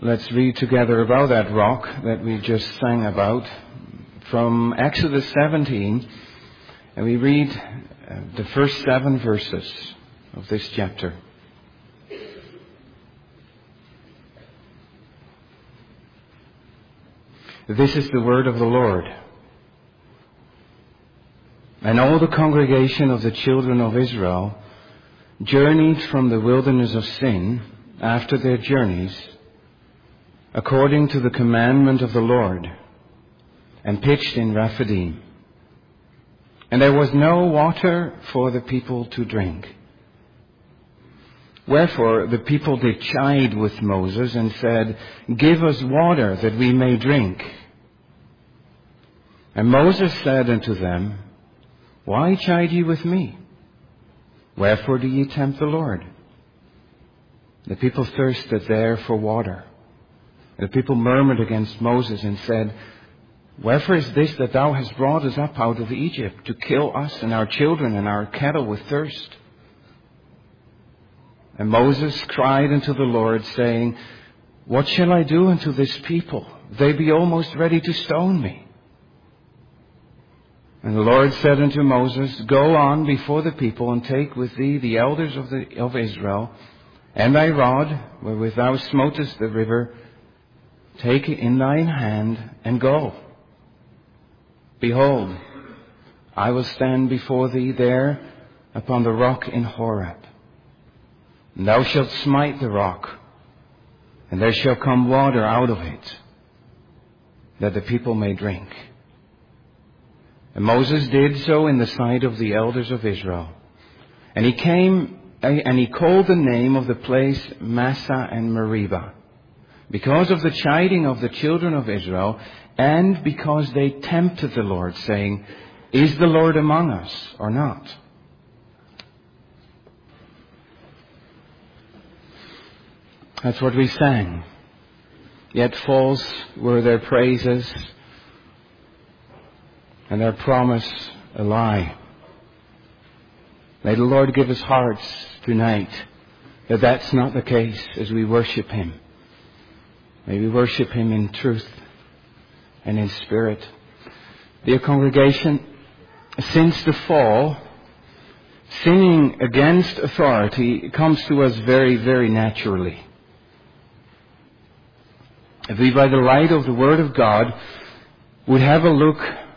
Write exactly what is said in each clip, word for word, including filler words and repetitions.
Let's read together about that rock that we just sang about from Exodus seventeen, and we read uh, the first seven verses of this chapter. This is the word of the Lord. And all the congregation of the children of Israel journeyed from the wilderness of Sin after their journeys, according to the commandment of the Lord, and pitched in Rephidim. And there was no water for the people to drink. Wherefore the people did chide with Moses and said, Give us water that we may drink. And Moses said unto them, Why chide ye with me? Wherefore do ye tempt the Lord? The people thirsted there for water. And the people murmured against Moses and said, Wherefore is this that thou hast brought us up out of Egypt, to kill us and our children and our cattle with thirst? And Moses cried unto the Lord, saying, What shall I do unto this people? They be almost ready to stone me. And the Lord said unto Moses, Go on before the people, and take with thee the elders of, the, of Israel, and thy rod, wherewith thou smotest the river, take it in thine hand, and go. Behold, I will stand before thee there upon the rock in Horeb. And thou shalt smite the rock, and there shall come water out of it, that the people may drink. And Moses did so in the sight of the elders of Israel. And he came, and he called the name of the place Massah and Meribah, because of the chiding of the children of Israel, and because they tempted the Lord, saying, Is the Lord among us or not? That's what we sang. Yet false were their praises, and their promise a lie. May the Lord give us hearts tonight that that's not the case as we worship Him. May we worship Him in truth and in spirit. Dear congregation, since the fall, sinning against authority comes to us very, very naturally. If we, by the light of the Word of God, would have a look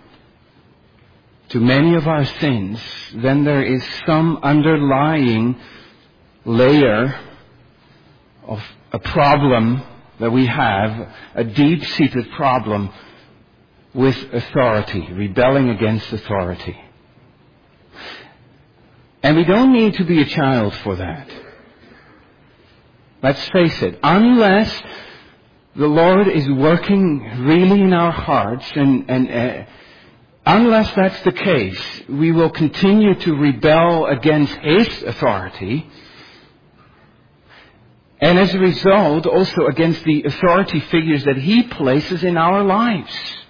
to many of our sins, then there is some underlying layer of a problem that we have, a deep-seated problem with authority, rebelling against authority. And we don't need to be a child for that. Let's face it, unless the Lord is working really in our hearts, and, and uh, unless that's the case, we will continue to rebel against His authority, and as a result, also against the authority figures that He places in our lives.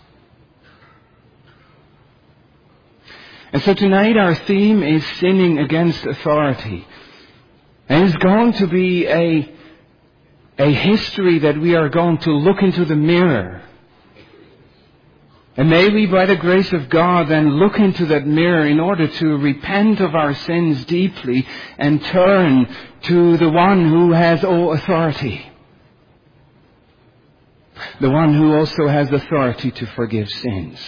And so tonight our theme is sinning against authority. And it's going to be a A history that we are going to look into the mirror. And may we, by the grace of God, then look into that mirror in order to repent of our sins deeply and turn to the one who has all authority. The one who also has authority to forgive sins.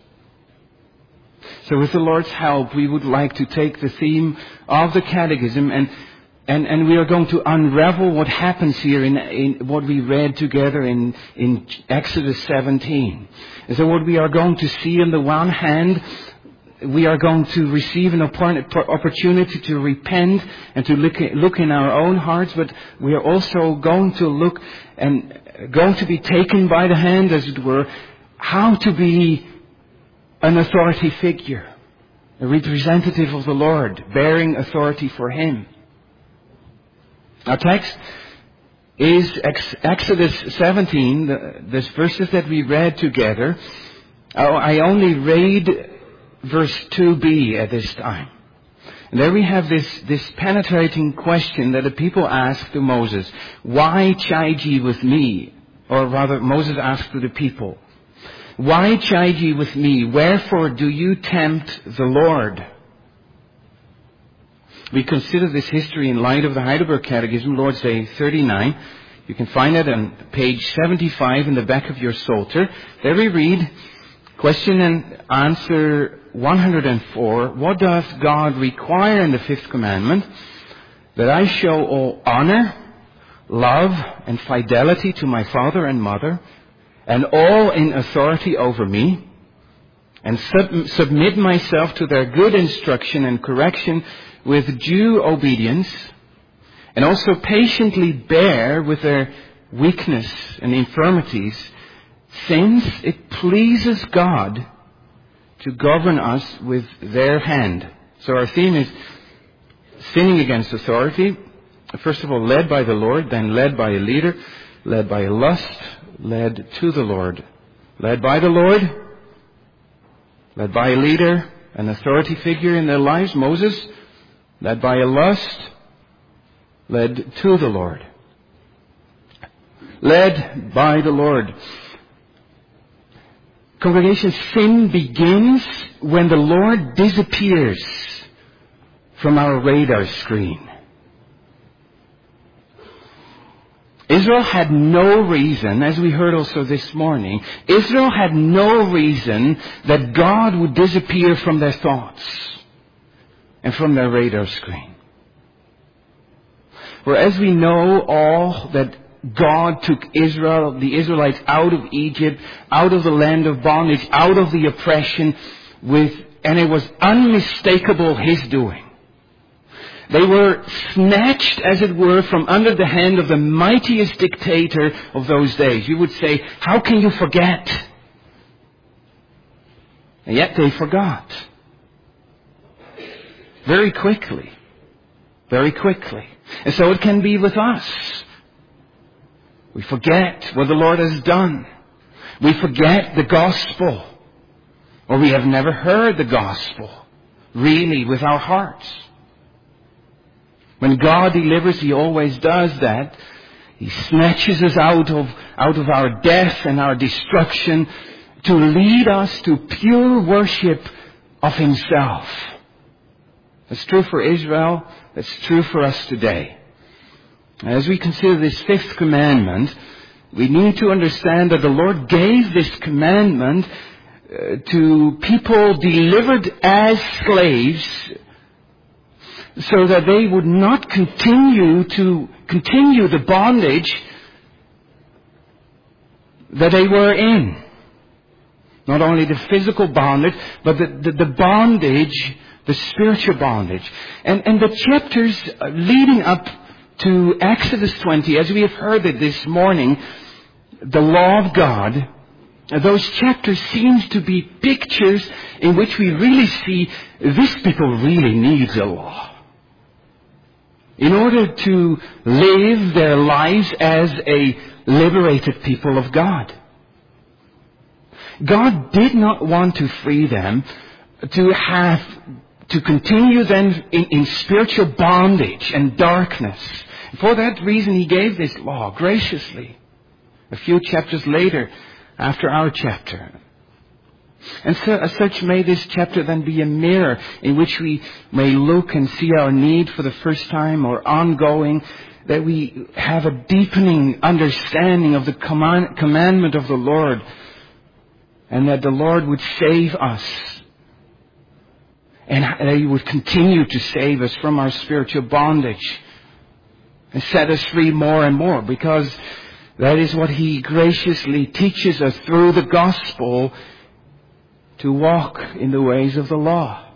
So with the Lord's help, we would like to take the theme of the Catechism and And, and we are going to unravel what happens here in, in what we read together in, in Exodus seventeen. And so what we are going to see on the one hand, we are going to receive an opportunity to repent and to look, look in our own hearts, but we are also going to look and going to be taken by the hand, as it were, how to be an authority figure, a representative of the Lord, bearing authority for Him. Our text is Exodus seventeen, the, the verses that we read together. I only read verse two b at this time. And there we have this, this penetrating question that the people ask to Moses. Why chide ye with me? Or rather, Moses asked to the people, "Why chide ye with me? Wherefore do you tempt the Lord?" We consider this history in light of the Heidelberg Catechism, Lord's Day thirty-nine. You can find it on page seventy-five in the back of your Psalter. There we read, question and answer one hundred four. What doth God require in the fifth commandment? That I show all honor, love, and fidelity to my father and mother, and all in authority over me, and sub- submit myself to their good instruction and correction with due obedience, and also patiently bear with their weakness and infirmities, since it pleases God to govern us with their hand. So our theme is sinning against authority. First of all, led by the Lord, then led by a leader, led by a lust, led to the Lord. Led by the Lord, led by a leader, an authority figure in their lives, Moses, led by a lust, led to the Lord. Led by the Lord. Congregation, sin begins when the Lord disappears from our radar screen. Israel had no reason, as we heard also this morning, Israel had no reason that God would disappear from their thoughts and from their radar screen. For as we know all that God took Israel, the Israelites, out of Egypt, out of the land of bondage, out of the oppression, with, and it was unmistakable His doing. They were snatched, as it were, from under the hand of the mightiest dictator of those days. You would say, how can you forget? And yet they forgot. Very quickly. Very quickly. And so it can be with us. We forget what the Lord has done. We forget the gospel. Or we have never heard the gospel really with our hearts. When God delivers, He always does that. He snatches us out of, out of our death and our destruction to lead us to pure worship of Himself. That's true for Israel. That's true for us today. As we consider this fifth commandment, we need to understand that the Lord gave this commandment uh, to people delivered as slaves, so that they would not continue to continue the bondage that they were in. Not only the physical bondage, but the, the, the bondage, the spiritual bondage. And, and the chapters leading up to Exodus twenty, as we have heard it this morning, the law of God, those chapters seem to be pictures in which we really see this people really needs a law. In order to live their lives as a liberated people of God. God did not want to free them to have, to continue then in, in spiritual bondage and darkness. For that reason He gave this law graciously. A few chapters later, after our chapter. And so, as such, may this chapter then be a mirror in which we may look and see our need for the first time or ongoing, that we have a deepening understanding of the command, commandment of the Lord, and that the Lord would save us, and that He would continue to save us from our spiritual bondage and set us free more and more, because that is what He graciously teaches us through the gospel, to walk in the ways of the law.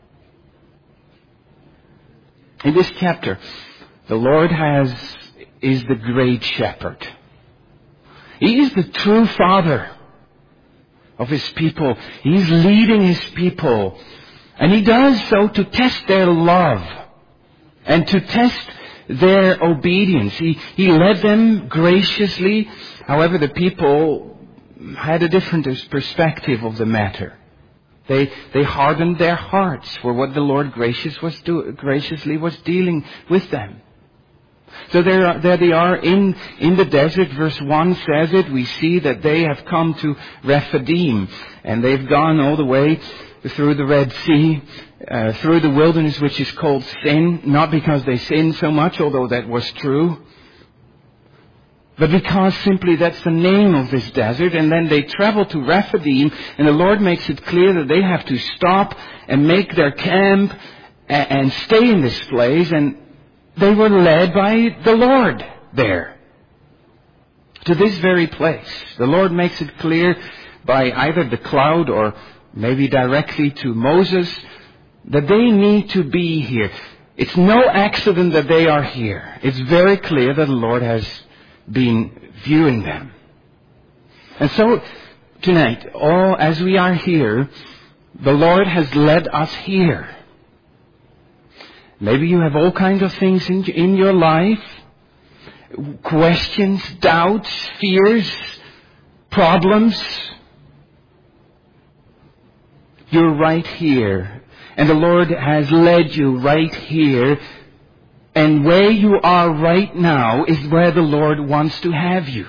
In this chapter, the Lord has is the great shepherd. He is the true father of His people. He's leading His people. And He does so to test their love and to test their obedience. He, he led them graciously. However, the people had a different perspective of the matter. They they hardened their hearts for what the Lord gracious was do, graciously was dealing with them. So there, are, there they are in, in the desert. Verse one says it. We see that they have come to Rephidim. And they've gone all the way through the Red Sea, uh, through the wilderness, which is called Sin. Not because they sinned so much, although that was true. But because simply that's the name of this desert. And then they travel to Rephidim. And the Lord makes it clear that they have to stop and make their camp and, and stay in this place. And they were led by the Lord there to this very place. The Lord makes it clear by either the cloud or maybe directly to Moses that they need to be here. It's no accident that they are here. It's very clear that the Lord has been viewing them. And so tonight, all as we are here, the Lord has led us here. Maybe you have all kinds of things in, in your life. Questions, doubts, fears, problems. You're right here. And the Lord has led you right here. And where you are right now is where the Lord wants to have you.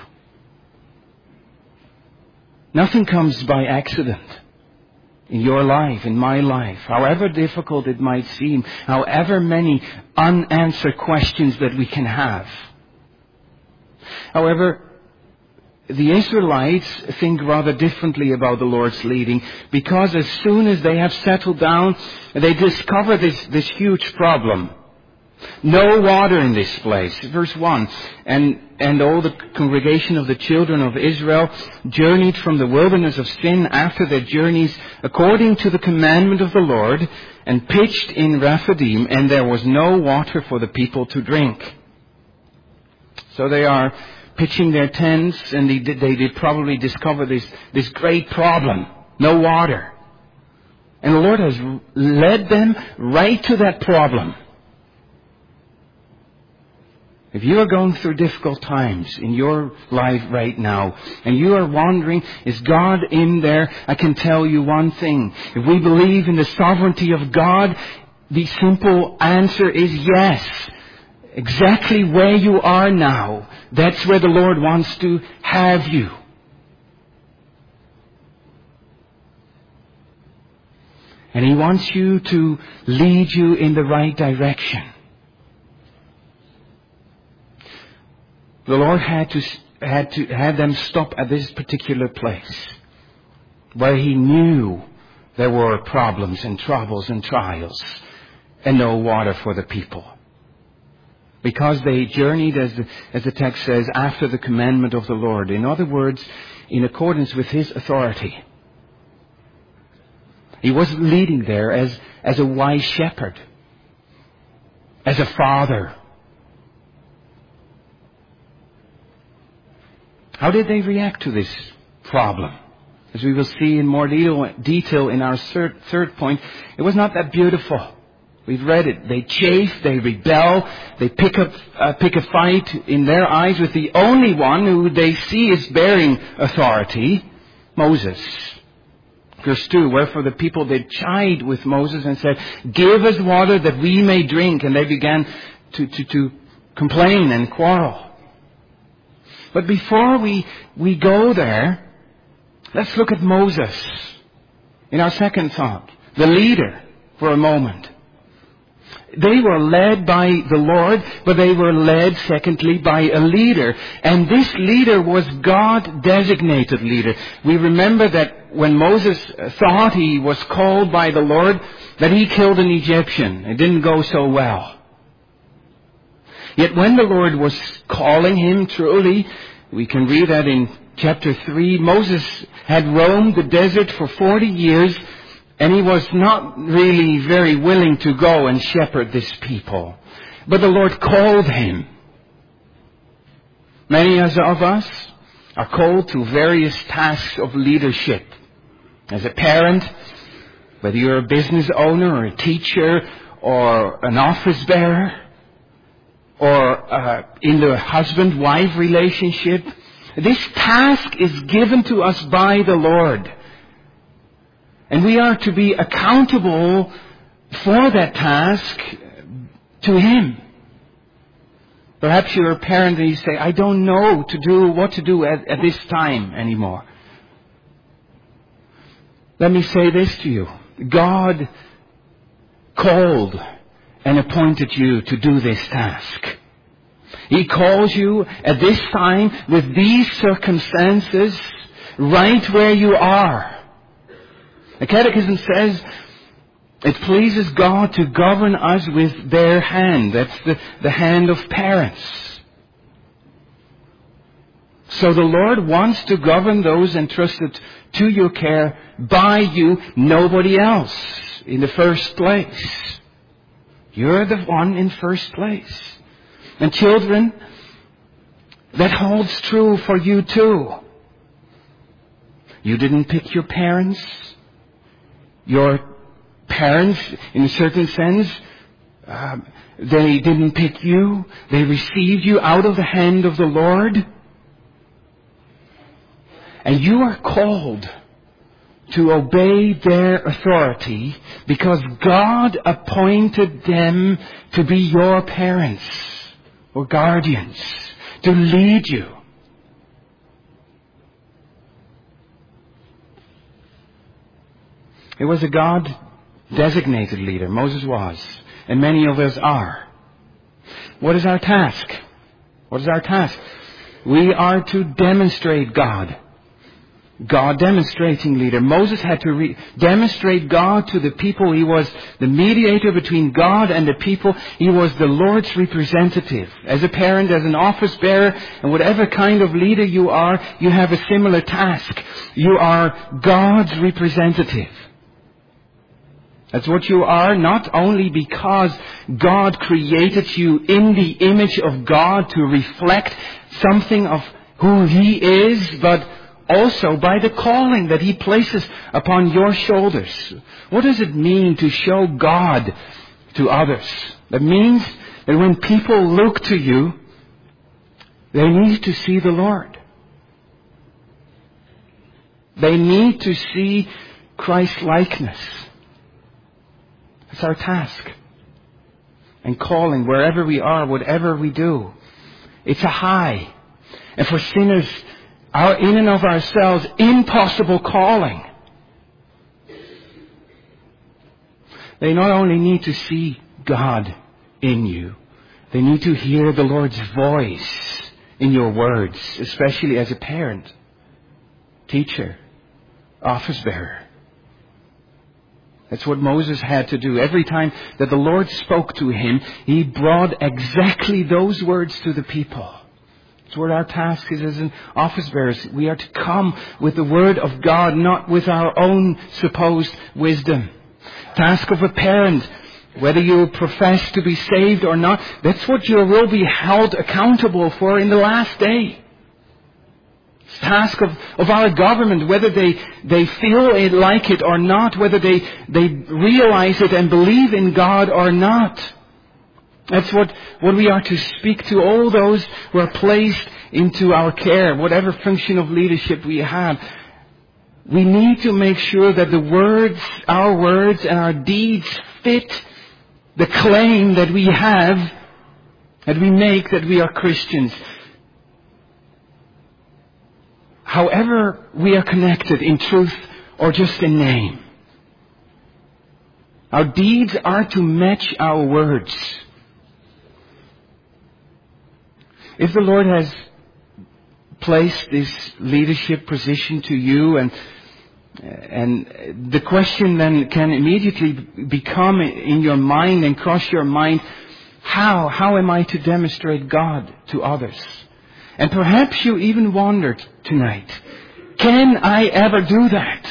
Nothing comes by accident. In your life, in my life, however difficult it might seem, however many unanswered questions that we can have. However, the Israelites think rather differently about the Lord's leading, because as soon as they have settled down, they discover this, this huge problem. No water in this place. Verse one. And, and all the congregation of the children of Israel journeyed from the wilderness of Sin after their journeys according to the commandment of the Lord, and pitched in Rephidim, and there was no water for the people to drink. So they are pitching their tents, and they did, they did probably discover this, this great problem. No water. And the Lord has led them right to that problem. If you are going through difficult times in your life right now, and you are wondering, is God in there? I can tell you one thing. If we believe in the sovereignty of God, the simple answer is yes. Exactly where you are now, that's where the Lord wants to have you. And He wants you to lead you in the right direction. The Lord had to had to had them stop at this particular place where He knew there were problems and troubles and trials and no water for the people. Because they journeyed, as the, as the text says, after the commandment of the Lord. In other words, in accordance with His authority. He wasn't leading there as, as a wise shepherd, as a father. How did they react to this problem? As we will see in more detail in our third, third point, it was not that beautiful. We've read it. They chafe, they rebel, they pick up, uh, pick a fight in their eyes with the only one who they see is bearing authority, Moses. Verse two, wherefore the people did chide with Moses and said, give us water that we may drink. And they began to, to, to complain and quarrel. But before we, we go there, let's look at Moses in our second thought, the leader, for a moment. They were led by the Lord, but they were led, secondly, by a leader. And this leader was God-designated leader. We remember that when Moses thought he was called by the Lord, that he killed an Egyptian. It didn't go so well. Yet when the Lord was calling him truly, we can read that in chapter three, Moses had roamed the desert for forty years, and he was not really very willing to go and shepherd this people. But the Lord called him. Many of us are called to various tasks of leadership. As a parent, whether you're a business owner or a teacher or an office bearer, or uh, in the husband-wife relationship, this task is given to us by the Lord. And we are to be accountable for that task to Him. Perhaps you're a parent and you say, I don't know to do what to do at, at this time anymore. Let me say this to you. God called and appointed you to do this task. He calls you at this time with these circumstances right where you are. The Catechism says it pleases God to govern us with their hand. That's the, the hand of parents. So the Lord wants to govern those entrusted to your care by you, nobody else in the first place. You're the one in first place. And children, that holds true for you too. You didn't pick your parents. Your parents, in a certain sense, uh, they didn't pick you. They received you out of the hand of the Lord. And you are called to obey their authority because God appointed them to be your parents or guardians, to lead you. It was a God-designated leader. Moses was. And many of us are. What is our task? What is our task? We are to demonstrate God. God demonstrating leader. Moses had to re- demonstrate God to the people. He was the mediator between God and the people. He was the Lord's representative. As a parent, as an office bearer, and whatever kind of leader you are, you have a similar task. You are God's representative. That's what you are, not only because God created you in the image of God to reflect something of who He is, but also by the calling that He places upon your shoulders. What does it mean to show God to others? That means that when people look to you, they need to see the Lord. They need to see Christ-likeness. It's our task. And calling wherever we are, whatever we do. It's a high. And for sinners, our in and of ourselves, impossible calling. They not only need to see God in you, they need to hear the Lord's voice in your words, especially as a parent, teacher, office bearer. That's what Moses had to do. Every time that the Lord spoke to him, he brought exactly those words to the people. It's what our task is as an office bearers. We are to come with the Word of God, not with our own supposed wisdom. Task of a parent, whether you profess to be saved or not, that's what you will be held accountable for in the last day. Task of, of our government, whether they, they feel it like it or not, whether they, they realize it and believe in God or not. That's what, what we are to speak to all those who are placed into our care, whatever function of leadership we have. We need to make sure that the words, our words and our deeds fit the claim that we have, that we make that we are Christians. However we are connected in truth or just in name. Our deeds are to match our words. If the Lord has placed this leadership position to you, and and the question then can immediately become in your mind and cross your mind, how? How am I to demonstrate God to others? And perhaps you even wondered tonight, can I ever do that?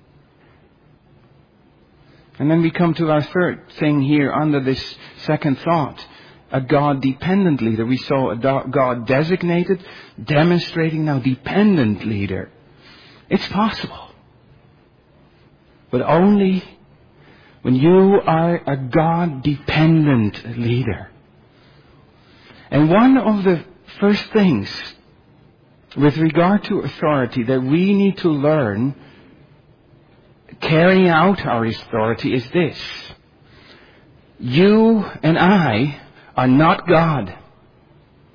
And then we come to our third thing here under this second thought. A God-dependent leader. We saw a God-designated, demonstrating now dependent leader. It's possible. But only when you are a God-dependent leader. And one of the first things with regard to authority that we need to learn carrying out our authority is this. You and I are not God.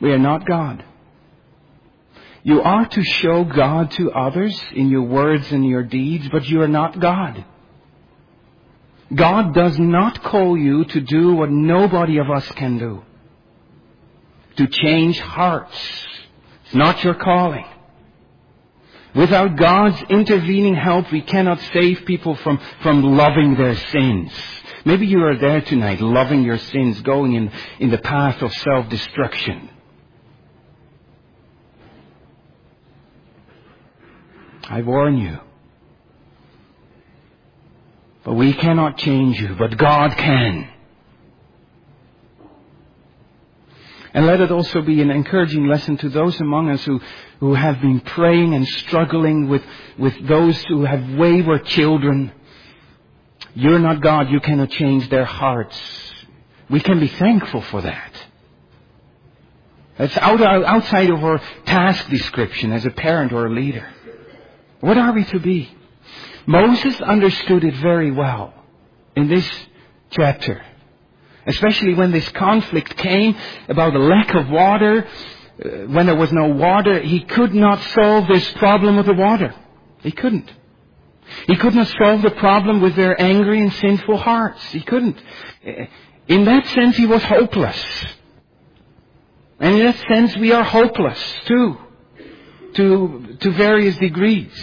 We are not God. You are to show God to others in your words and your deeds, but you are not God. God does not call you to do what nobody of us can do. To change hearts. It's not your calling. Without God's intervening help, we cannot save people from, from loving their sins. Maybe you are there tonight, loving your sins, going in, in the path of self-destruction. I warn you. But we cannot change you, but God can. And let it also be an encouraging lesson to those among us who, who have been praying and struggling with, with those who have wayward children. You're not God. You cannot change their hearts. We can be thankful for that. That's out, outside of our task description as a parent or a leader. What are we to be? Moses understood it very well in this chapter. Especially when this conflict came about the lack of water. Uh, when there was no water, he could not solve this problem with the water. He couldn't. He could not solve the problem with their angry and sinful hearts. He couldn't. In that sense, he was hopeless. And in that sense, we are hopeless too. To, to various degrees.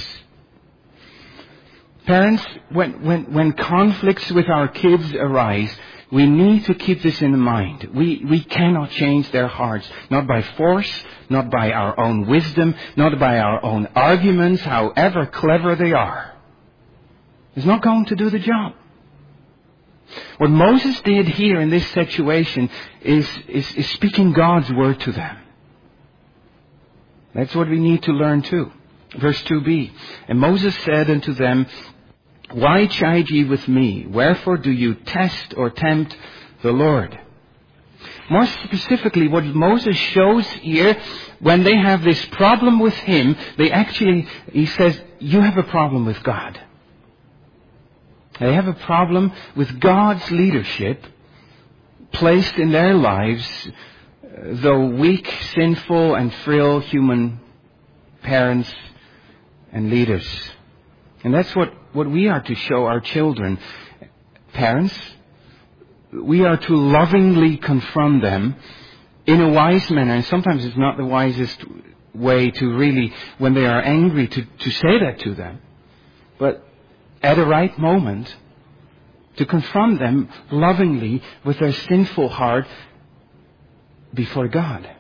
Parents, when, when, when conflicts with our kids arise, we need to keep this in mind. We, we cannot change their hearts. Not by force, not by our own wisdom, not by our own arguments, however clever they are. It's not going to do the job. What Moses did here in this situation is, is, is speaking God's word to them. That's what we need to learn too. Verse two b. And Moses said unto them, Why chide ye with me? Wherefore do you test or tempt the Lord? More specifically, what Moses shows here, when they have this problem with him, they actually, he says, you have a problem with God. They have a problem with God's leadership placed in their lives, though weak, sinful, and frail human parents and leaders. And that's what, what we are to show our children. Parents, we are to lovingly confront them in a wise manner. And sometimes it's not the wisest way to really, when they are angry, to, to say that to them. But at the right moment, to confront them lovingly with their sinful heart before God.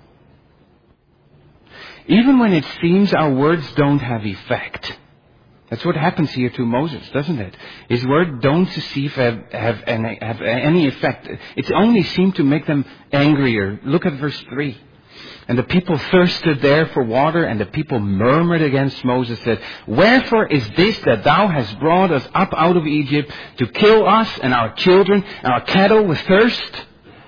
Even when it seems our words don't have effect. That's what happens here to Moses, doesn't it? His words don't seem to have, have, any, have any effect. It only seemed to make them angrier. Look at verse three. And the people thirsted there for water, and the people murmured against Moses, said, Wherefore is this that thou hast brought us up out of Egypt to kill us and our children and our cattle with thirst?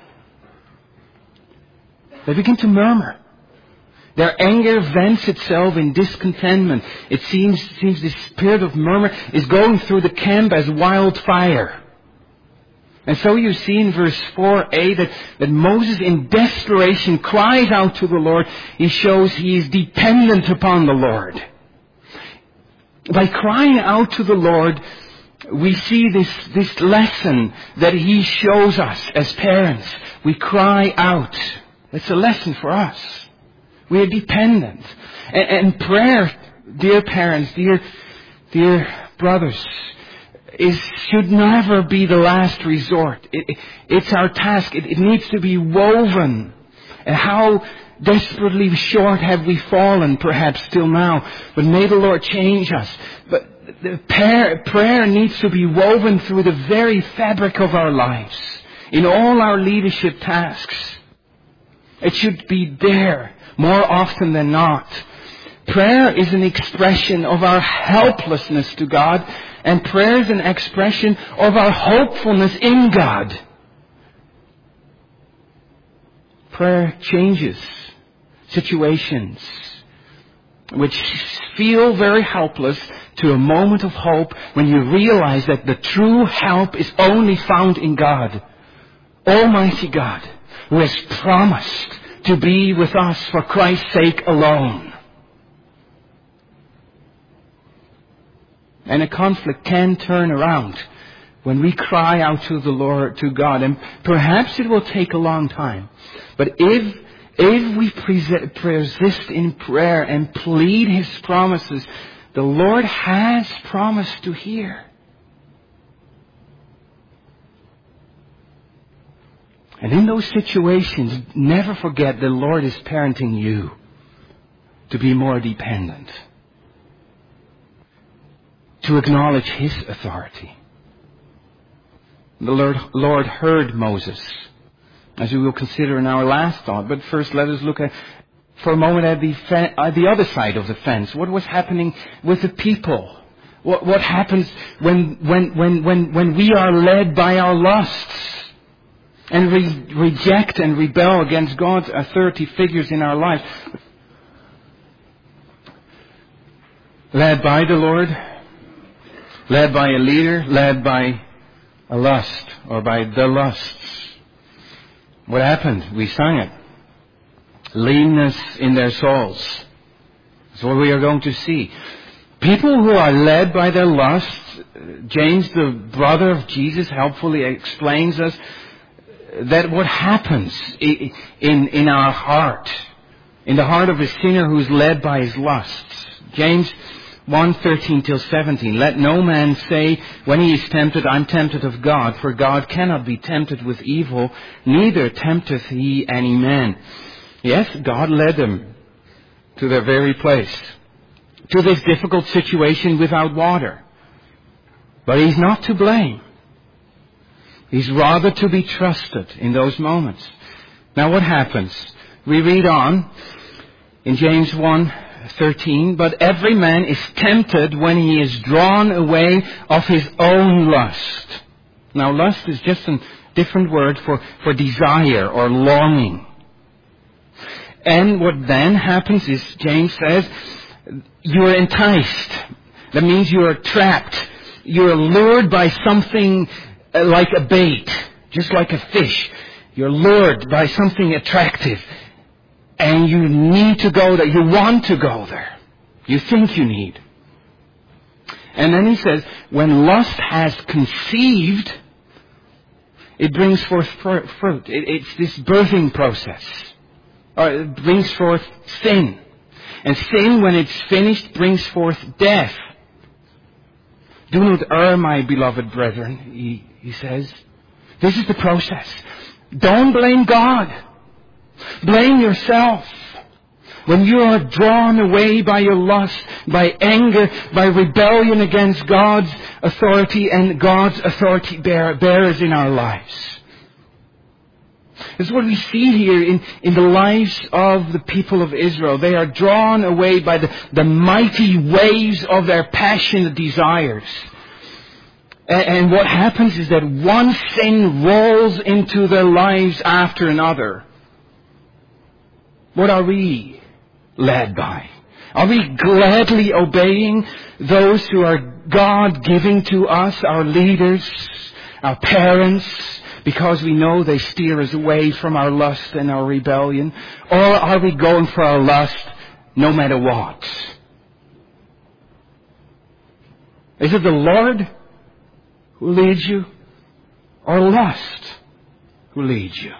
They begin to murmur. Their anger vents itself in discontentment. It seems, seems this spirit of murmur is going through the camp as wildfire. And so you see in verse four a that, that Moses in desperation cries out to the Lord. He shows he is dependent upon the Lord. By crying out to the Lord, we see this, this lesson that he shows us as parents. We cry out. It's a lesson for us. We are dependent. And, and prayer, dear parents, dear, dear brothers, is should never be the last resort. It, it, it's our task. It, it needs to be woven. And how desperately short have we fallen, perhaps till now. But may the Lord change us. But the prayer, prayer needs to be woven through the very fabric of our lives. In all our leadership tasks. It should be there more often than not. Prayer is an expression of our helplessness to God, and prayer is an expression of our hopefulness in God. Prayer changes situations which feel very helpless to a moment of hope when you realize that the true help is only found in God. Almighty God, who has promised to be with us for Christ's sake alone. And a conflict can turn around when we cry out to the Lord, to God. And perhaps it will take a long time. But if, if we persist in prayer and plead His promises, the Lord has promised to hear. And in those situations, never forget the Lord is parenting you to be more dependent, to acknowledge His authority. The Lord, Lord heard Moses, as we will consider in our last thought. But first, let us look at, for a moment at the, fe- at the other side of the fence. What was happening with the people? What, what happens when, when, when, when, when we are led by our lusts and re- reject and rebel against God's authority figures in our lives? Led by the Lord, led by a leader, led by a lust, or by the lusts. What happened? We sang it. Leanness in their souls. That's what we are going to see. People who are led by their lusts, James, the brother of Jesus, helpfully explains us that what happens in, in our heart, in the heart of a sinner who is led by his lusts. James one thirteen till seventeen. Let no man say when he is tempted, I'm tempted of God, for God cannot be tempted with evil, neither tempteth he any man. Yes, God led them to their very place, to this difficult situation without water. But He's not to blame. He's rather to be trusted in those moments. Now what happens? We read on in James one thirteen, but every man is tempted when he is drawn away of his own lust. Now lust is just a different word for, for desire or longing. And what then happens is, James says, you are enticed. That means you are trapped. You are lured by something like a bait, just like a fish. You're lured by something attractive. And you need to go there. You want to go there. You think you need. And then he says, when lust has conceived, it brings forth fruit. It's this birthing process. Or it brings forth sin. And sin, when it's finished, brings forth death. Do not err, my beloved brethren, he, he says. This is the process. Don't blame God. Blame yourself. When you are drawn away by your lust, by anger, by rebellion against God's authority and God's authority bear, bearers in our lives. This is what we see here in, in the lives of the people of Israel. They are drawn away by the, the mighty waves of their passionate desires. And, and what happens is that one sin rolls into their lives after another. What are we led by? Are we gladly obeying those who are God-giving to us, our leaders, our parents, because we know they steer us away from our lust and our rebellion? Or are we going for our lust no matter what? Is it the Lord who leads you, or lust who leads you?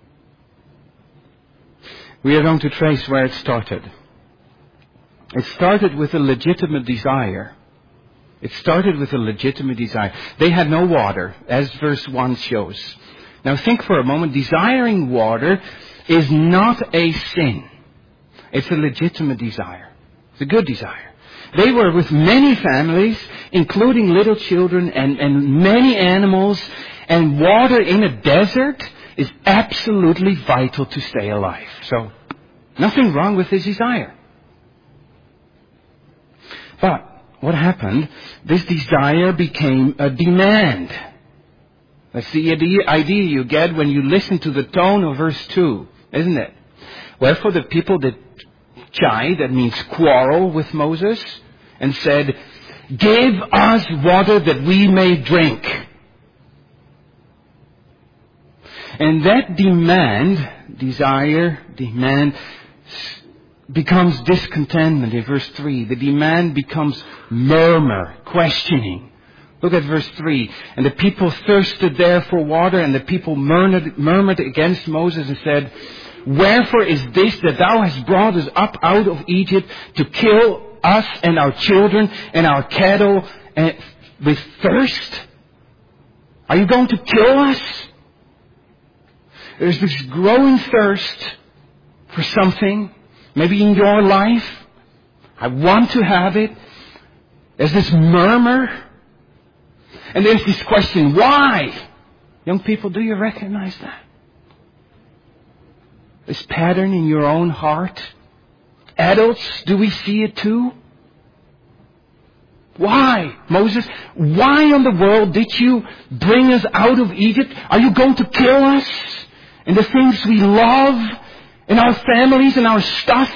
We are going to trace where it started. It started with a legitimate desire. It started with a legitimate desire. They had no water, as verse one shows. Now think for a moment. Desiring water is not a sin. It's a legitimate desire. It's a good desire. They were with many families, including little children and, and many animals, and water in a desert is absolutely vital to stay alive. So, nothing wrong with his desire. But what happened? This desire became a demand. That's the idea you get when you listen to the tone of verse two, isn't it? Wherefore the people did chide, that means quarrel with Moses, and said, give us water that we may drink. And that demand, desire, demand, becomes discontentment in verse three. The demand becomes murmur, questioning. Look at verse three. And the people thirsted there for water, and the people murmured, murmured against Moses and said, "Wherefore is this that thou hast brought us up out of Egypt to kill us and our children and our cattle and with thirst? Are you going to kill us?" There's this growing thirst for something, maybe in your life. I want to have it. There's this murmur. And there's this question, why? Young people, do you recognize that? This pattern in your own heart? Adults, do we see it too? Why, Moses? Why in the world did you bring us out of Egypt? Are you going to kill us? And the things we love? And our families and our stuff?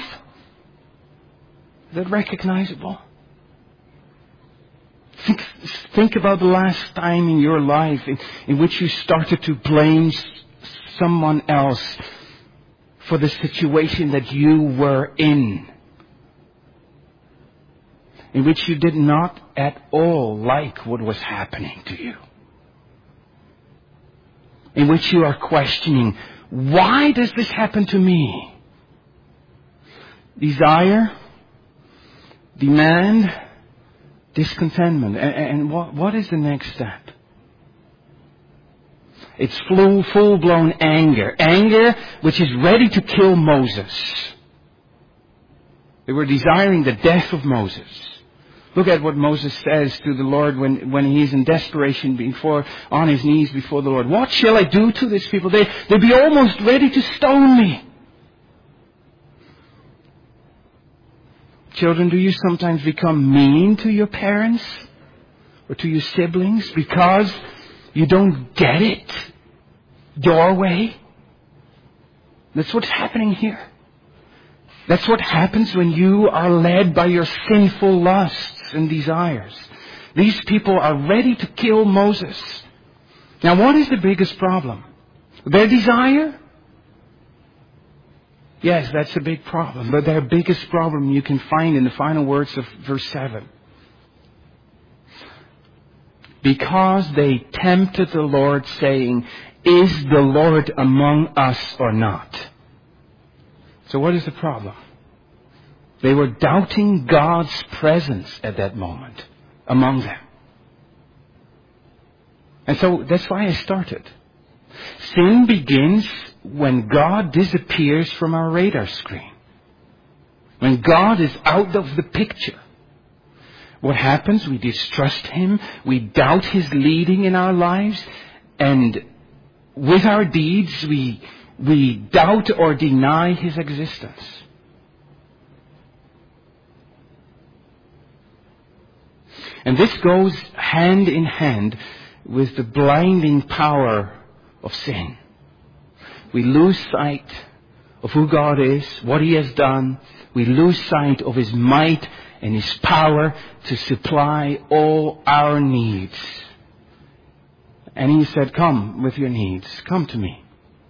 Is that recognizable? Think, think about the last time in your life in, in which you started to blame someone else for the situation that you were in. In which you did not at all like what was happening to you. In which you are questioning, why does this happen to me? Desire, demand, discontentment. And, and what, what is the next step? It's full, full-blown anger. Anger which is ready to kill Moses. They were desiring the death of Moses. Look at what Moses says to the Lord when, when he is in desperation before, on his knees before the Lord. What shall I do to these people? They, they'll be almost ready to stone me. Children, do you sometimes become mean to your parents or to your siblings because you don't get it your way? That's what's happening here. That's what happens when you are led by your sinful lusts and desires. These people are ready to kill Moses. Now, what is the biggest problem? Their desire? Yes, that's a big problem. But their biggest problem you can find in the final words of verse seven. Because they tempted the Lord, saying, "Is the Lord among us or not?" So what is the problem? They were doubting God's presence at that moment among them. And so that's why I started. Sin begins when God disappears from our radar screen. When God is out of the picture. What happens? We distrust Him. We doubt His leading in our lives. And with our deeds, we, we doubt or deny His existence. And this goes hand in hand with the blinding power of sin. We lose sight of who God is, what He has done. We lose sight of His might and His power to supply all our needs. And He said, "Come with your needs. Come to me."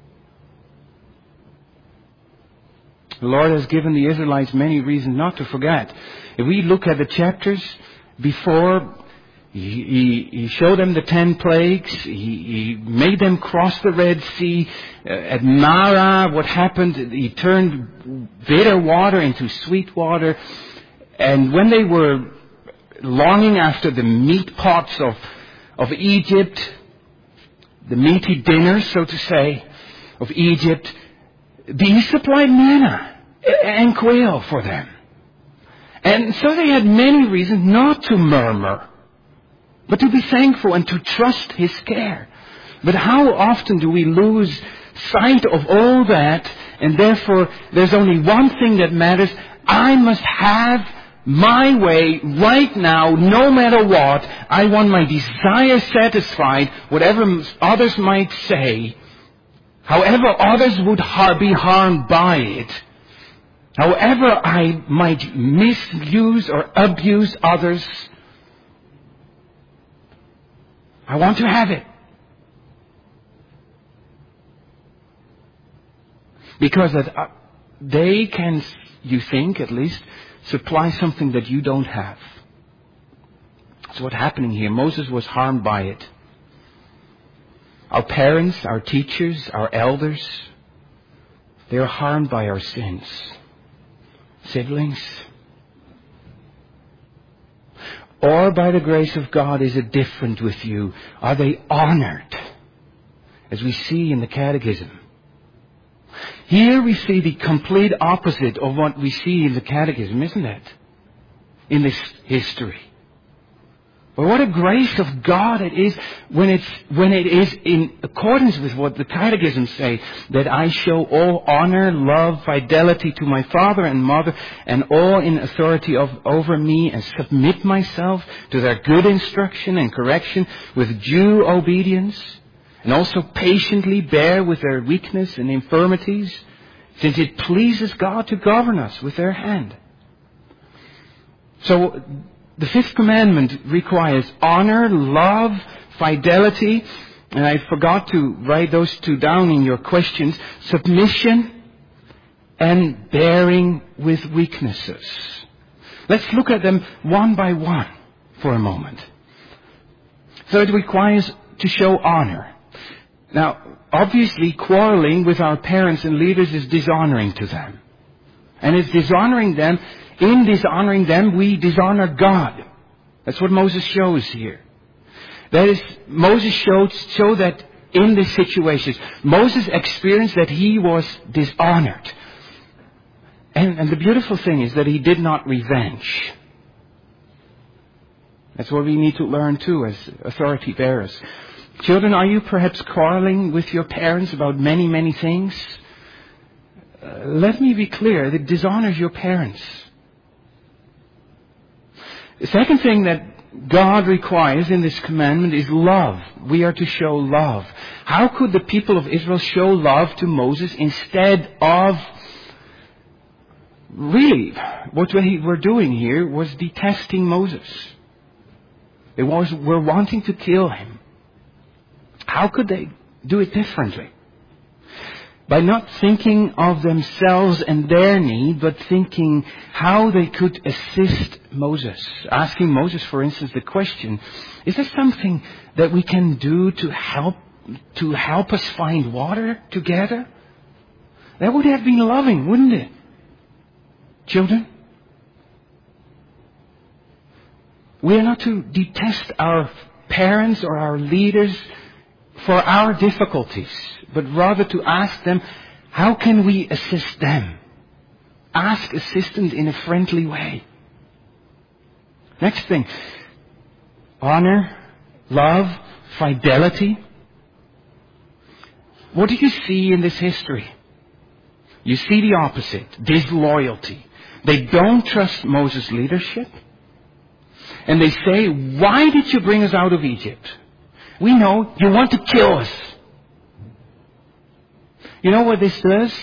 The Lord has given the Israelites many reasons not to forget. If we look at the chapters before, He, he, he showed them the ten plagues. He, he made them cross the Red Sea. Uh, at Marah, what happened? He turned bitter water into sweet water. And when they were longing after the meat pots of, of Egypt, the meaty dinners, so to say, of Egypt, He supplied manna and quail for them. And so they had many reasons not to murmur, but to be thankful and to trust His care. But how often do we lose sight of all that, and therefore there's only one thing that matters. I must have my way right now, no matter what. I want my desire satisfied, whatever others might say, however others would be harmed by it. However I might misuse or abuse others, I want to have it. Because that uh, they can, you think at least, supply something that you don't have. That's what's happening here. Moses was harmed by it. Our parents, our teachers, our elders, they are harmed by our sins. Siblings. Or by the grace of God, is it different with you? Are they honored? As we see in the Catechism. Here we see the complete opposite of what we see in the Catechism, isn't it? In this history. But what a grace of God it is when it's, when it is in accordance with what the Catechism say, that I show all honor, love, fidelity to my father and mother, and all in authority of, over me, and submit myself to their good instruction and correction with due obedience, and also patiently bear with their weakness and infirmities, since it pleases God to govern us with their hand. So, the fifth commandment requires honor, love, fidelity, and I forgot to write those two down in your questions, submission and bearing with weaknesses. Let's look at them one by one for a moment. So it requires to show honor. Now, obviously quarreling with our parents and leaders is dishonoring to them. And it's dishonoring them. In dishonoring them, we dishonor God. That's what Moses shows here. That is, Moses showed, showed that in this situation, Moses experienced that he was dishonored. And, and the beautiful thing is that he did not revenge. That's what we need to learn too as authority bearers. Children, are you perhaps quarreling with your parents about many, many things? Uh, let me be clear, that dishonors your parents. The second thing that God requires in this commandment is love. We are to show love. How could the people of Israel show love to Moses instead of... Really, what they were doing here was detesting Moses. They was, were wanting to kill him. How could they do it differently? By not thinking of themselves and their need, but thinking how they could assist Moses. Asking Moses, for instance, the question, is there something that we can do to help, to help us find water together? That would have been loving, wouldn't it? Children? We are not to detest our parents or our leaders for our difficulties, but rather to ask them, how can we assist them? Ask assistance in a friendly way. Next thing, honor, love, fidelity. What do you see in this history? You see the opposite, disloyalty. They don't trust Moses' leadership. And they say, why did you bring us out of Egypt? We know you want to kill us. You know what this does?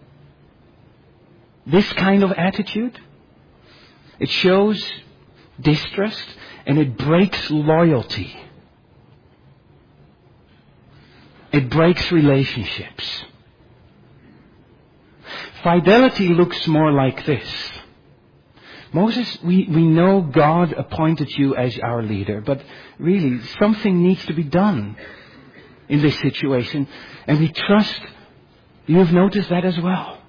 This kind of attitude? It shows distrust and it breaks loyalty. It breaks relationships. Fidelity looks more like this. Moses, we, we know God appointed you as our leader, but really something needs to be done in this situation, and we trust you've noticed that as well.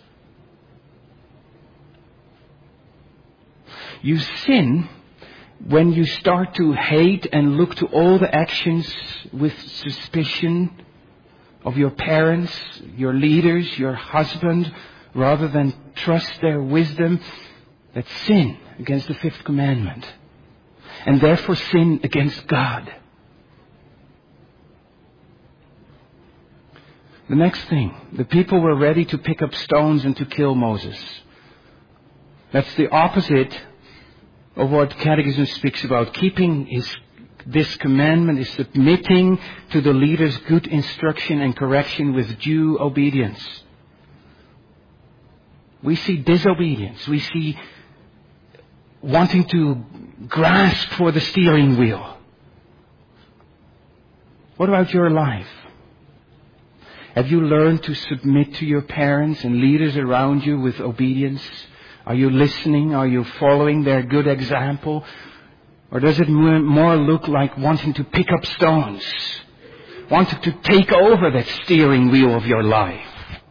You sin when you start to hate and look to all the actions with suspicion of your parents, your leaders, your husband, rather than trust their wisdom. That's sin against the fifth commandment. And therefore sin against God. The next thing, the people were ready to pick up stones and to kill Moses. That's the opposite of what Catechism speaks about. Keeping his, this commandment is submitting to the leader's good instruction and correction with due obedience. We see disobedience. We see wanting to grasp for the steering wheel. What about your life? Have you learned to submit to your parents and leaders around you with obedience? Are you listening? Are you following their good example? Or does it more look like wanting to pick up stones? Wanting to take over that steering wheel of your life?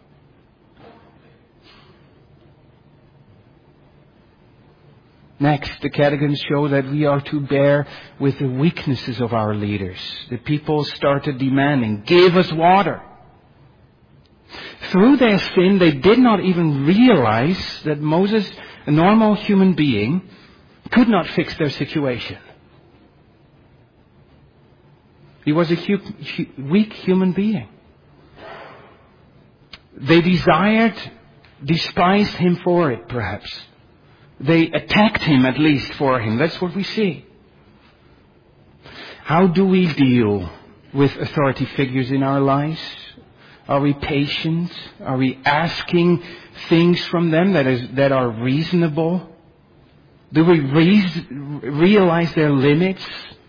Next, the catechisms show that we are to bear with the weaknesses of our leaders. The people started demanding, give us water. Through their sin, they did not even realize that Moses, a normal human being, could not fix their situation. He was a hu- hu- weak human being. They desired, despised him for it, perhaps. They attacked him at least for him. That's what we see. How do we deal with authority figures in our lives? Are we patient? Are we asking things from them that is that are reasonable? Do we re- realize their limits?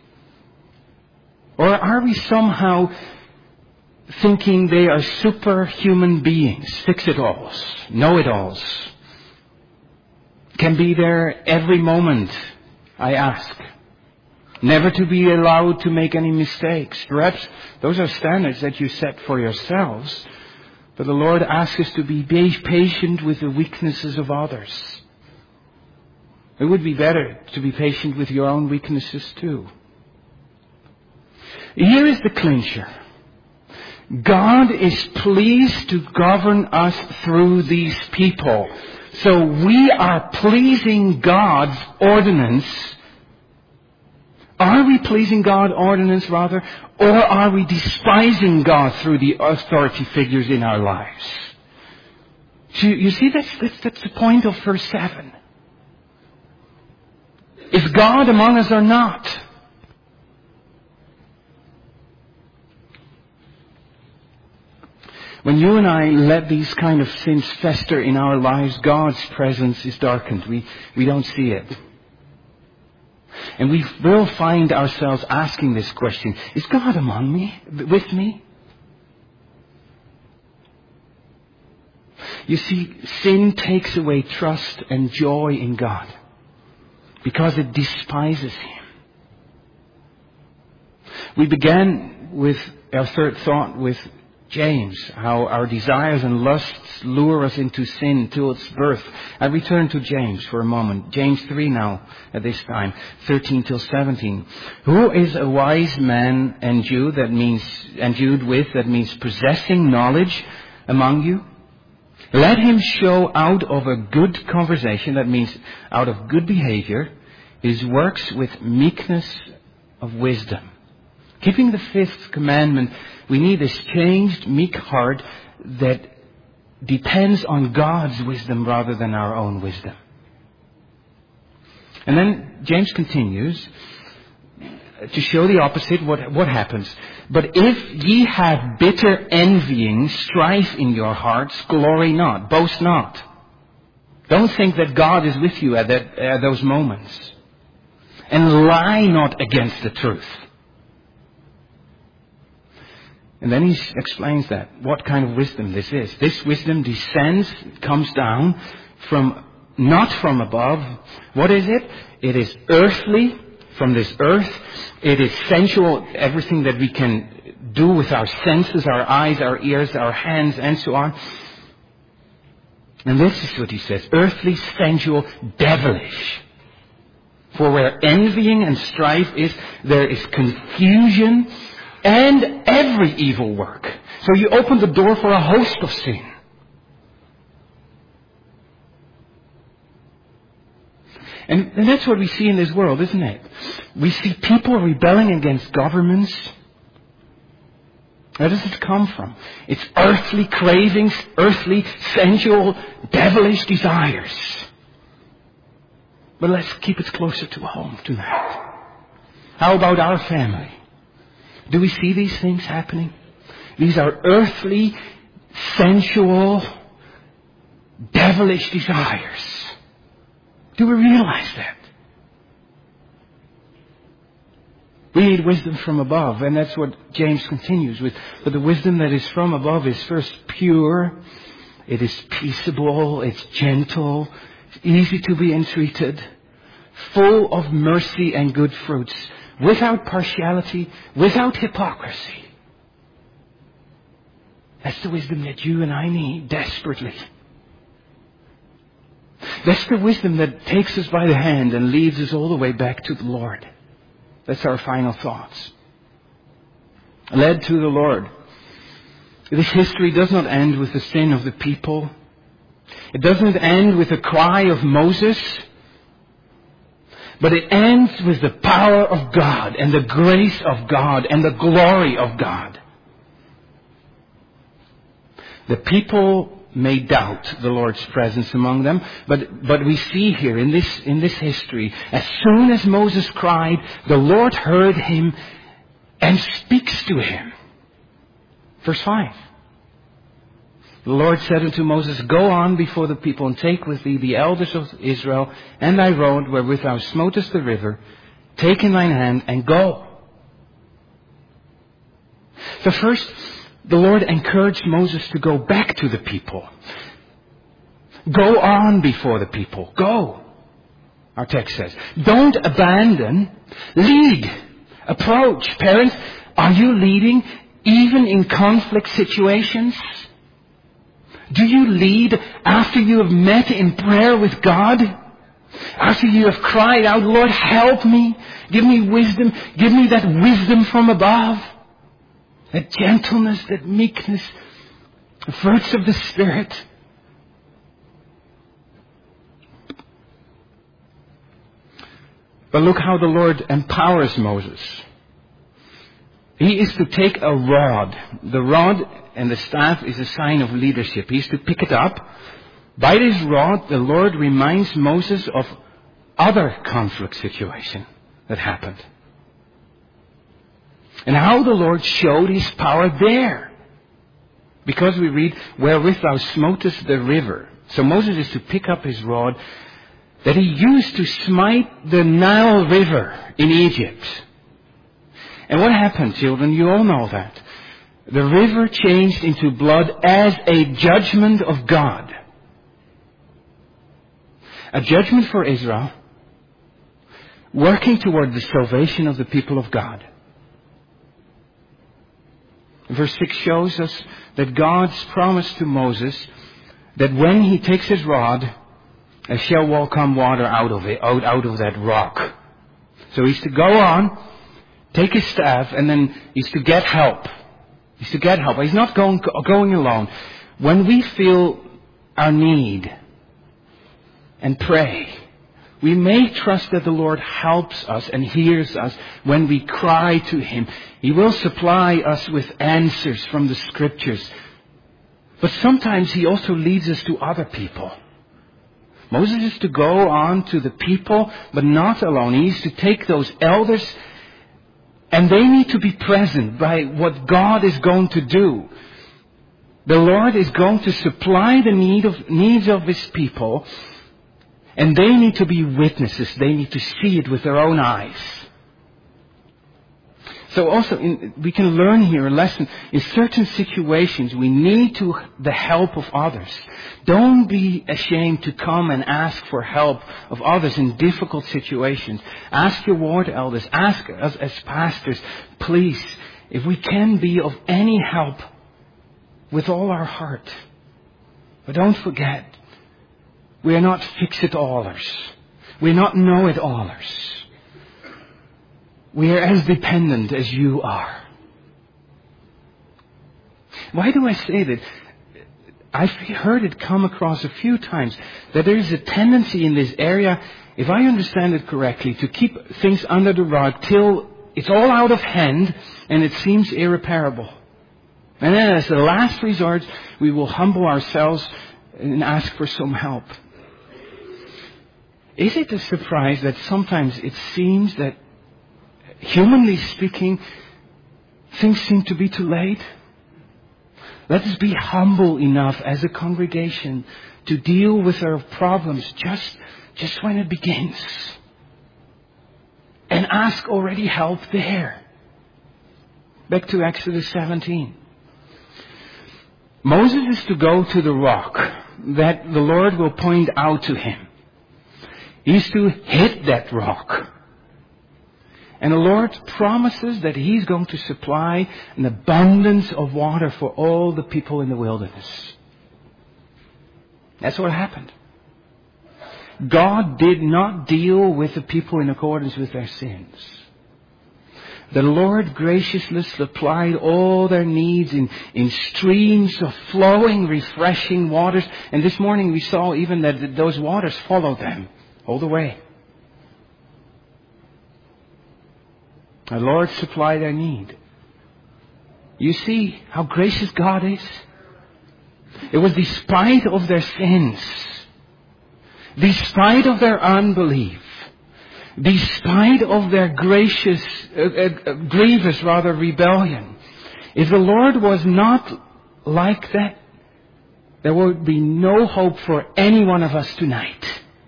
Or are we somehow thinking they are superhuman beings, fix-it-alls, know-it-alls? Can be there every moment, I ask. Never to be allowed to make any mistakes. Perhaps those are standards that you set for yourselves. But the Lord asks us to be patient with the weaknesses of others. It would be better to be patient with your own weaknesses too. Here is the clincher. God is pleased to govern us through these people. So we are pleasing God's ordinance. Are we pleasing God's ordinance rather? Or are we despising God through the authority figures in our lives? So you see, that's, that's, that's the point of verse seven. Is God among us or not? When you and I let these kind of sins fester in our lives, God's presence is darkened. We, we don't see it. And we will find ourselves asking this question, is God among me, with me? You see, sin takes away trust and joy in God because it despises Him. We began with our third thought with James, how our desires and lusts lure us into sin till its birth. I return to James for a moment. James three now at this time, thirteen till seventeen. Who is a wise man endued, that means endued with, that means possessing knowledge among you? Let him show out of a good conversation, that means out of good behavior, his works with meekness of wisdom. Keeping the fifth commandment, we need this changed, meek heart that depends on God's wisdom rather than our own wisdom. And then James continues to show the opposite, what, what happens. But if ye have bitter envying, strife in your hearts, glory not, boast not. Don't think that God is with you at, that, at those moments. And lie not against the truth. And then he explains that, what kind of wisdom this is. This wisdom descends, comes down from, not from above. What is it? It is earthly, from this earth. It is sensual, everything that we can do with our senses, our eyes, our ears, our hands, and so on. And this is what he says, earthly, sensual, devilish. For where envying and strife is, there is confusion and every evil work. So you open the door for a host of sin. And, and that's what we see in this world, isn't it? We see people rebelling against governments. Where does it come from? It's earthly cravings, earthly, sensual, devilish desires. But let's keep it closer to home tonight. How about our family? Do we see these things happening? These are earthly, sensual, devilish desires. Do we realize that? We need wisdom from above, and that's what James continues with. But the wisdom that is from above is first pure, it is peaceable, it's gentle, it's easy to be entreated, full of mercy and good fruits, without partiality, without hypocrisy. That's the wisdom that you and I need desperately. That's the wisdom that takes us by the hand and leads us all the way back to the Lord. That's our final thoughts. Led to the Lord. This history does not end with the sin of the people. It doesn't end with the cry of Moses. But it ends with the power of God and the grace of God and the glory of God. The people may doubt the Lord's presence among them, but, but we see here in this, in this history, as soon as Moses cried, the Lord heard him and speaks to him. Verse five. The Lord said unto Moses, Go on before the people and take with thee the elders of Israel and thy rod wherewith thou smotest the river. Take in thine hand and go. So first, the Lord encouraged Moses to go back to the people. Go on before the people. Go. Our text says. Don't abandon. Lead. Approach. Parents, are you leading even in conflict situations? Do you lead after you have met in prayer with God? After you have cried out, Lord, help me. Give me wisdom. Give me that wisdom from above. That gentleness, that meekness, the fruits of the Spirit. But look how the Lord empowers Moses. He is to take a rod. The rod and the staff is a sign of leadership. He is to pick it up. By this rod, the Lord reminds Moses of other conflict situations that happened. And how the Lord showed His power there. Because we read, wherewith thou smotest the river. So Moses is to pick up his rod that he used to smite the Nile River in Egypt. And what happened, children? You all know that. The river changed into blood as a judgment of God. A judgment for Israel, working toward the salvation of the people of God. Verse six shows us that God's promise to Moses that when he takes his rod, there shall well come water out of it, out, out of that rock. So he's to go on, take his staff, and then he's to get help. He's to get help. He's not going, going alone. When we feel our need and pray, we may trust that the Lord helps us and hears us when we cry to Him. He will supply us with answers from the Scriptures. But sometimes He also leads us to other people. Moses is to go on to the people, but not alone. He is to take those elders, and they need to be present by what God is going to do. The Lord is going to supply the need of, needs of His people. And they need to be witnesses. They need to see it with their own eyes. So also, in, we can learn here a lesson. In certain situations, we need to the help of others. Don't be ashamed to come and ask for help of others in difficult situations. Ask your ward elders. Ask us as pastors. Please, if we can be of any help with all our heart. But don't forget, we are not fix-it-allers. We are not know-it-allers. We are as dependent as you are. Why do I say that? I've heard it come across a few times that there is a tendency in this area, if I understand it correctly, to keep things under the rug till it's all out of hand and it seems irreparable. And then as the last resort, we will humble ourselves and ask for some help. Is it a surprise that sometimes it seems that, humanly speaking, things seem to be too late? Let us be humble enough as a congregation to deal with our problems just, just when it begins. And and ask already help there. Back to Exodus seventeen. Moses is to go to the rock that the Lord will point out to him. He's to hit that rock. And the Lord promises that He's going to supply an abundance of water for all the people in the wilderness. That's what happened. God did not deal with the people in accordance with their sins. The Lord graciously supplied all their needs in, in streams of flowing, refreshing waters. And this morning we saw even that those waters followed them all the way. The Lord supplied their need. You see how gracious God is? It was despite of their sins, despite of their unbelief, despite of their gracious, uh, uh, grievous rather, rebellion. If the Lord was not like that, there would be no hope for any one of us tonight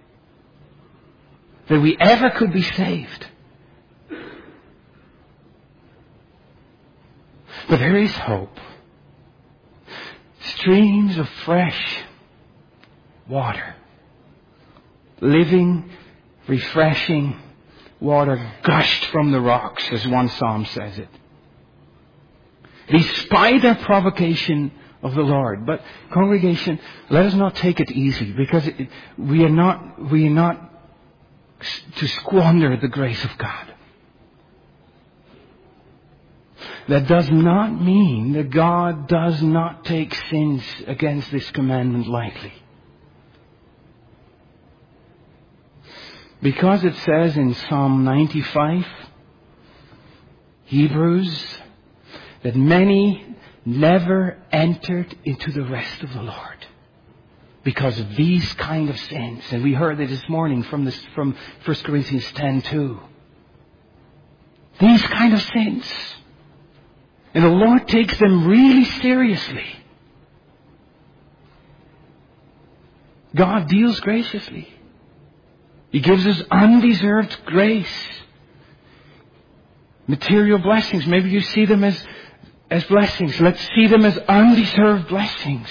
that we ever could be saved. But there is hope. Streams of fresh water. Living, refreshing water gushed from the rocks, as one psalm says it. Despite their provocation of the Lord. But congregation, let us not take it easy, because it, we are not, we are not to squander the grace of God. That does not mean that God does not take sins against this commandment lightly. Because it says in Psalm ninety-five, Hebrews, that many never entered into the rest of the Lord because of these kind of sins. And we heard it this morning from this, from First Corinthians ten two. These kind of sins. And the Lord takes them really seriously. God deals graciously. He gives us undeserved grace. Material blessings. Maybe you see them as, as blessings. Let's see them as undeserved blessings.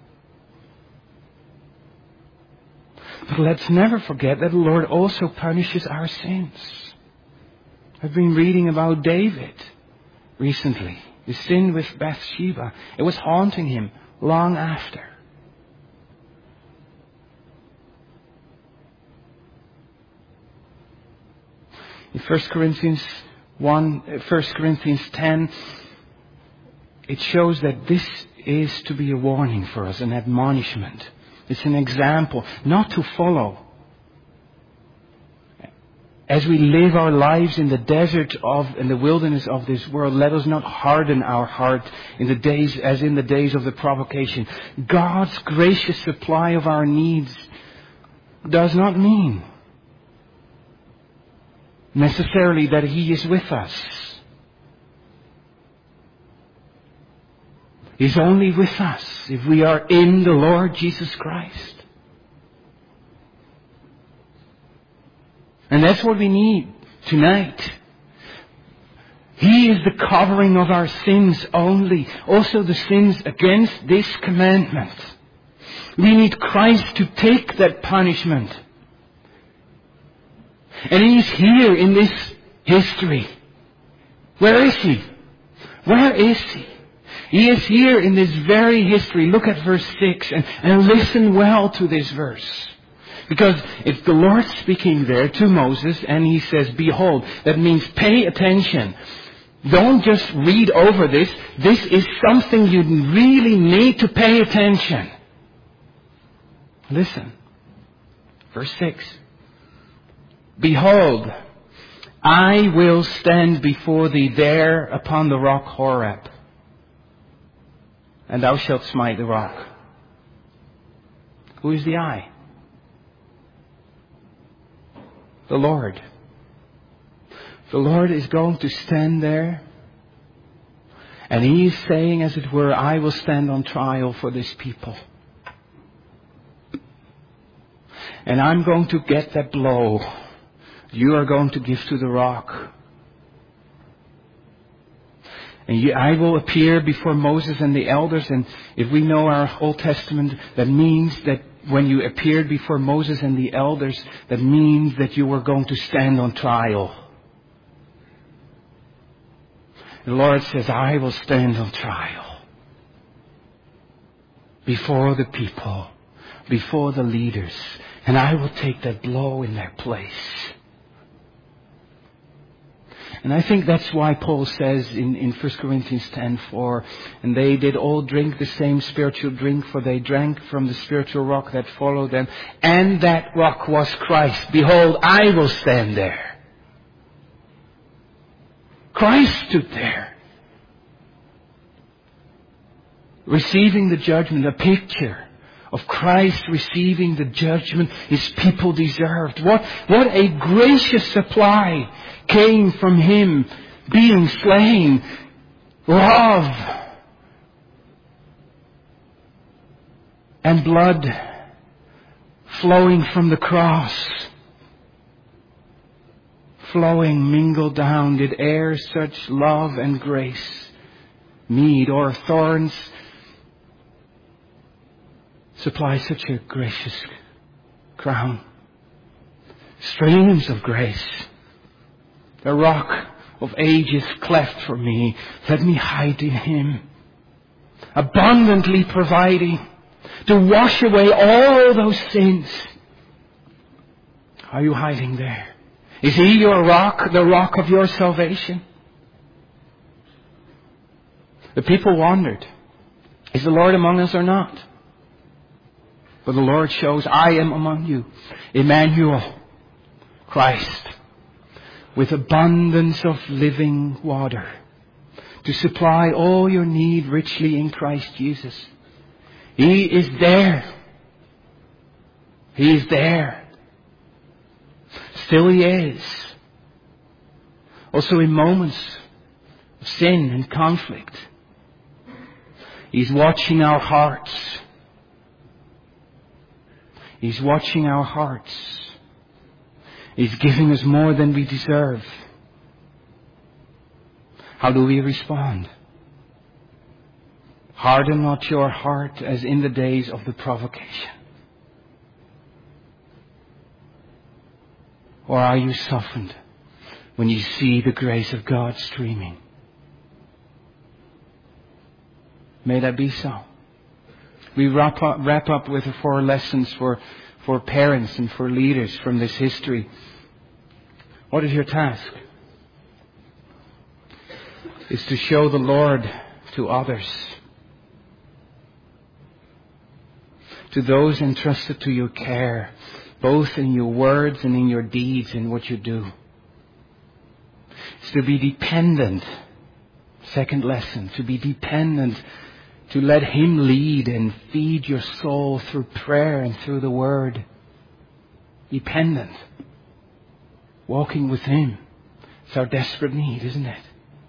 But let's never forget that the Lord also punishes our sins. I've been reading about David recently. The sin with Bathsheba. It was haunting him long after. In First Corinthians one, First Corinthians ten, it shows that this is to be a warning for us, an admonishment. It's an example, not to follow. As we live our lives in the desert of, in the wilderness of this world, let us not harden our heart in the days, as in the days of the provocation. God's gracious supply of our needs does not mean necessarily that He is with us. He's only with us if we are in the Lord Jesus Christ. And that's what we need tonight. He is the covering of our sins only. Also the sins against this commandment. We need Christ to take that punishment. And He is here in this history. Where is He? Where is He? He is here in this very history. Look at verse six and, and listen well to this verse. Because it's the Lord speaking there to Moses, and He says, behold. That means pay attention. Don't just read over this. This is something you really need to pay attention. Listen. Verse six. Behold, I will stand before thee there upon the rock Horeb, and thou shalt smite the rock. Who is the I? The Lord. The Lord is going to stand there, and He is saying, as it were, I will stand on trial for this people. And I'm going to get that blow you are going to give to the rock. And you, I will appear before Moses and the elders. And if we know our Old Testament, that means that when you appeared before Moses and the elders, that means that you were going to stand on trial. The Lord says, I will stand on trial before the people, before the leaders, and I will take that blow in their place. And I think that's why Paul says in, in First Corinthians ten four, and they did all drink the same spiritual drink, for they drank from the spiritual rock that followed them, and that rock was Christ. Behold, I will stand there. Christ stood there, receiving the judgment, a picture of Christ receiving the judgment his people deserved. What, what a gracious supply came from him being slain. Love and blood flowing from the cross. Flowing, mingled down, did e'er such love and grace meet, or thorns supply such a gracious crown. Streams of grace. The rock of ages cleft for me. Let me hide in him. Abundantly providing to wash away all those sins. Are you hiding there? Is he your rock, the rock of your salvation? The people wondered, is the Lord among us or not? But the Lord shows, I am among you. Emmanuel, Christ, with abundance of living water, to supply all your need richly in Christ Jesus. He is there. He is there. Still he is. Also in moments of sin and conflict. He's watching our hearts. He's watching our hearts. He's giving us more than we deserve. How do we respond? Harden not your heart as in the days of the provocation. Or are you softened when you see the grace of God streaming? May that be so. We wrap up, wrap up with the four lessons for, for parents and for leaders from this history. What is your task? It's to show the Lord to others. To those entrusted to your care, both in your words and in your deeds and what you do. It's to be dependent. Second lesson, to be dependent. To let him lead and feed your soul through prayer and through the word. Dependent. Walking with him. It's our desperate need, isn't it?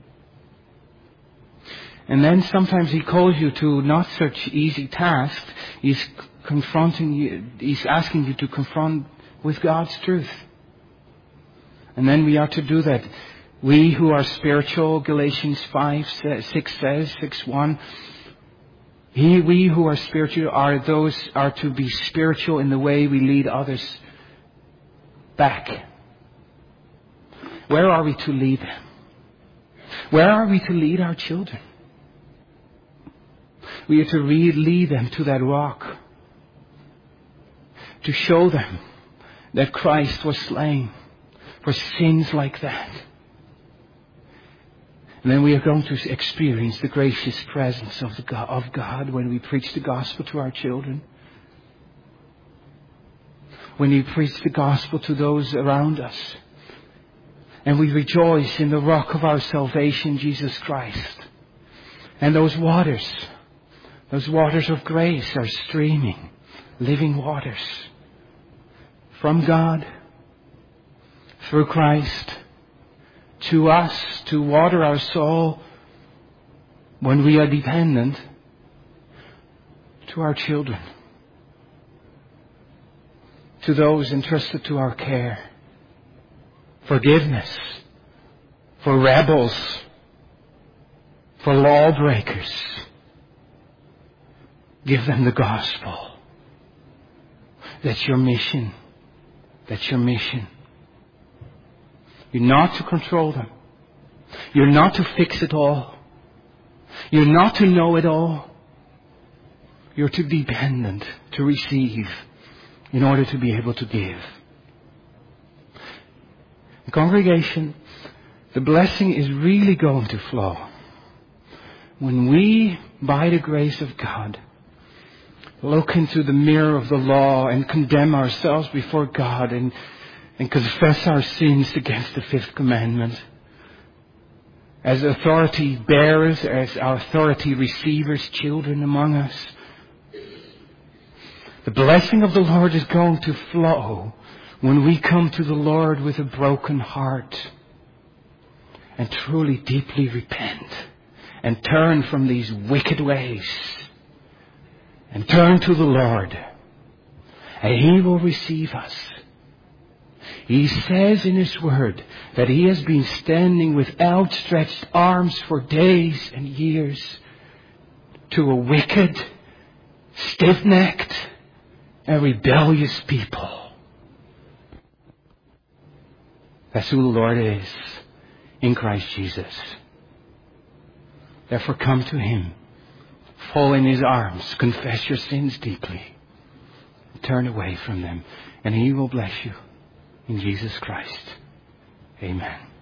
And then sometimes he calls you to not such easy tasks. He's confronting you, he's asking you to confront with God's truth. And then we are to do that. We who are spiritual, Galatians five, six says, six one, He, we who are spiritual are those are to be spiritual in the way we lead others back. Where are we to lead them? Where are we to lead our children? We are to lead them to that rock. To show them that Christ was slain for sins like that. And then we are going to experience the gracious presence of, the God, of God when we preach the gospel to our children. When we preach the gospel to those around us. And we rejoice in the rock of our salvation, Jesus Christ. And those waters, those waters of grace are streaming, living waters. From God, through Christ, to us, to water our soul when we are dependent, to our children, to those entrusted to our care. forgiveness for rebels, for lawbreakers. Give them the gospel. That's your mission. That's your mission. You're not to control them. You're not to fix it all. You're not to know it all. You're to be dependent, to receive, in order to be able to give. The congregation, the blessing is really going to flow when we, by the grace of God, look into the mirror of the law and condemn ourselves before God and, and confess our sins against the fifth commandment. As authority bearers, as our authority receivers, children among us. The blessing of the Lord is going to flow when we come to the Lord with a broken heart and truly deeply repent and turn from these wicked ways and turn to the Lord, and He will receive us. He says in His Word that He has been standing with outstretched arms for days and years to a wicked, stiff-necked, and rebellious people. That's who the Lord is in Christ Jesus. Therefore come to Him. Fall in His arms. Confess your sins deeply. Turn away from them. And He will bless you in Jesus Christ. Amen.